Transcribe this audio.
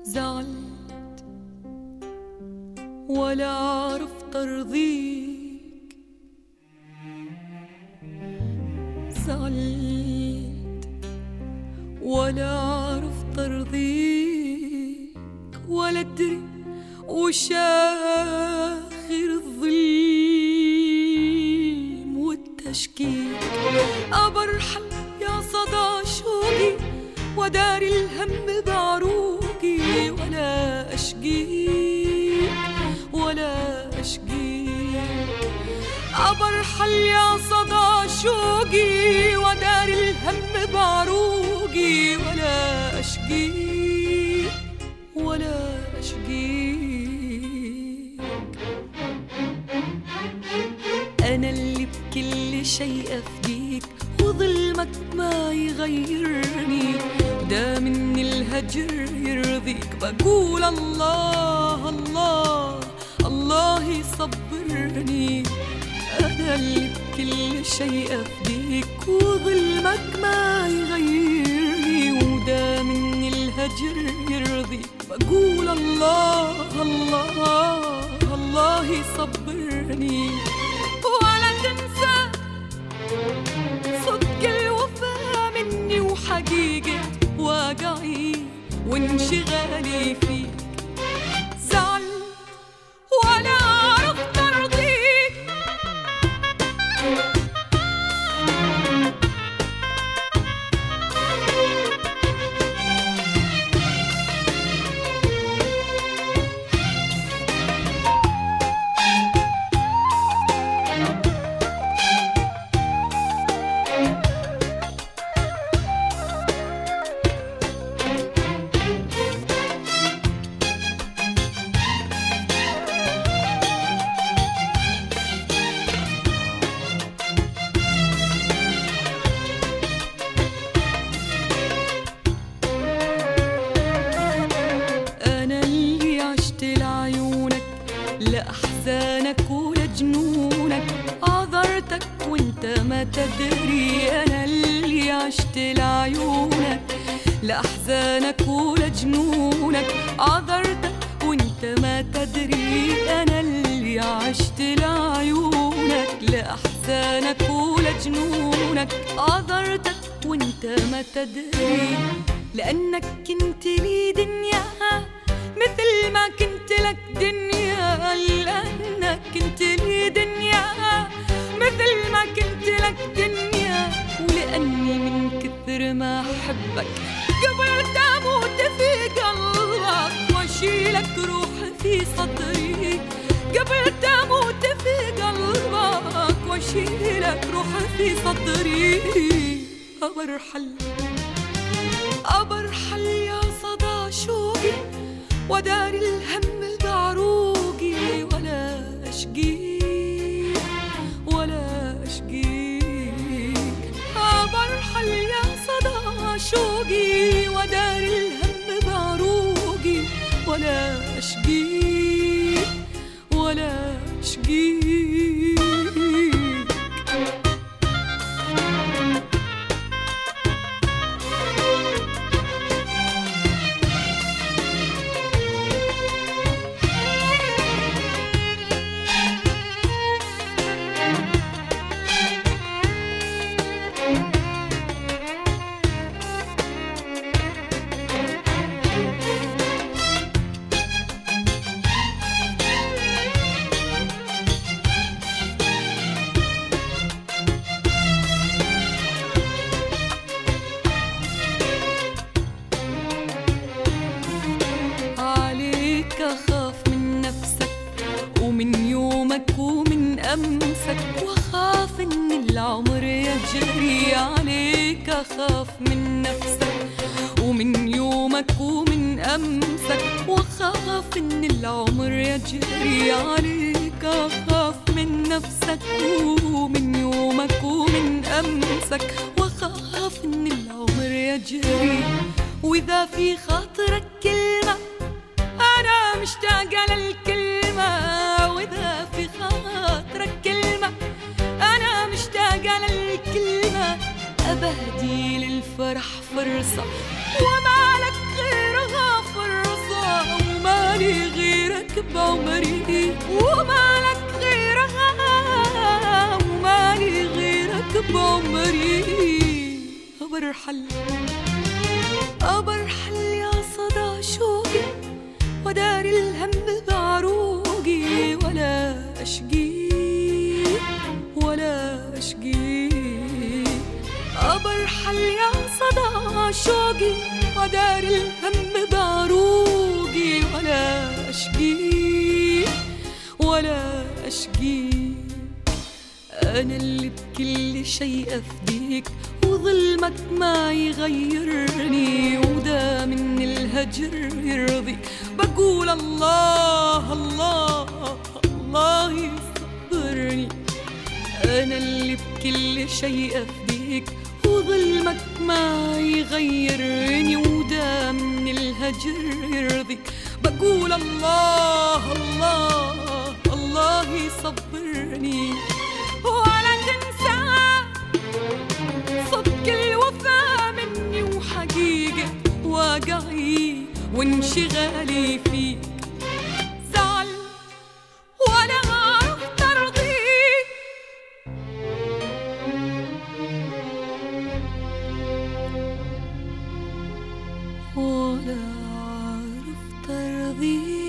زعلت ولا عرفت أرضيك، زعلت ولا عرفت أرضيك، ولا أدري وش آخر الظلم والتشكيك. أبرحل يا صدى شوقي وداري الهم بعروقي، ولا أشقيك ولا أشقيك. أبرحل يا صدى شوقي وداري الهم بعروقي، ولا أشقيك ولا أشقيك. أنا اللي بكل شيء أفديك، وظلمك ما يغيرني، دا من الهجر يرضيك. بقول الله الله الله يصبرني. أنا اللي بكل شيء أفديك، وظلمك ما يغيرني، ودا من الهجر يرضيك. بقول الله الله الله يصبرني. ولا تنسى صدق الوفا مني، وحقيقة واقعي وانشغالي فيك. زعلت ولا عرفت أرضيك، لأحزانك ولجنونك عذرتك وانت ما تدري. أنا اللي عشت لعيونك، لأحزانك ولجنونك عذرتك وانت ما تدري. أنا اللي عشت لعيونك، لأحزانك ولجنونك عذرتك وانت ما تدري. لأنك كنت لي دنيا مثل ما كنت لك دنيا، لأنك كنت لي دنيا مثل ما كنت لك دنيا. ولأني من كثر ما أحبك قبلت أموت في قلبك، وأشيلك روحي في صدري. قبلت أموت في قلبك، وأشيلك روحي في صدري. أبرحل أبرحل يا صدى شوقي وداري الهم بعروقي، ولا أشقيك ولا أشقيك. أبرحل يا صدى شوقي وداري الهم بعروقي، ولا أشقيك ولا أشقيك. أخاف من نفسك ومن يومك ومن أمسك، وأخاف إن العمر يجري عليك. أخاف من نفسك ومن يومك ومن أمسك، وأخاف إن العمر يجري عليك. أخاف من نفسك ومن يومك ومن أمسك، وأخاف إن العمر يجري. وإذا في خاطرك كلمة أنا مشتاقة للكلمة، وإذا في خاطرك كلمة أنا مشتاقة للكلمة. أبهدي للفرح فرصة وما لك غيرها فرصة، ومالي غيرك بعمري، ومالك غيرها، ومالي غيرك بعمري. أبرحل أبرحل يا صدى شوقي، ودار الهم بعروقي، ولا أشقيك ولا أشقيك. أبرحل يا صدى شوقي، ودار الهم بعروقي، ولا أشقيك ولا أشقيك. أنا اللي بكل شيء أفديك، وظلمك ما يغيرني، ودا من الهجر يرضي. بقول الله الله الله يصبرني. أنا اللي بكل شيء أفديك، وظلمك ما يغيرني، ودا من الهجر يرضي. بقول الله الله الله يصبرني. ولا تنسى صدق الوفا مني، وحقيقة واقعي وانشغالي فيك. زعل ولا عرفت أرضيك، ولا عرفت أرضيك.